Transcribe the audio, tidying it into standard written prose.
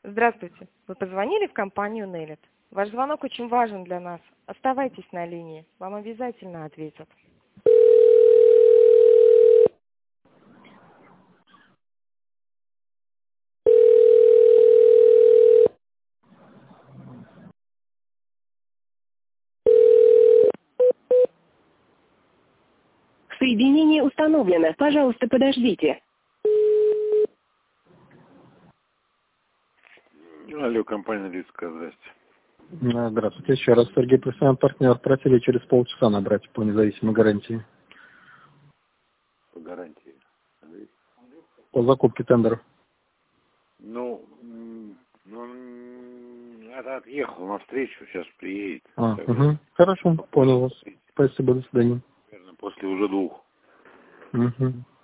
Здравствуйте. Вы позвонили в компанию Nelit. Ваш звонок очень важен для нас. Оставайтесь на линии. Вам обязательно ответят. Соединение установлено. Пожалуйста, подождите. Алло, компания Лидская, здрасте. Здравствуйте, еще раз. Сергей, профессиональный партнер. Просили через полчаса набрать по независимой гарантии. По гарантии. По закупке тендеров. Отъехал навстречу, сейчас приедет. Хорошо, понял вас. Спасибо, до свидания. Наверное, после уже 2.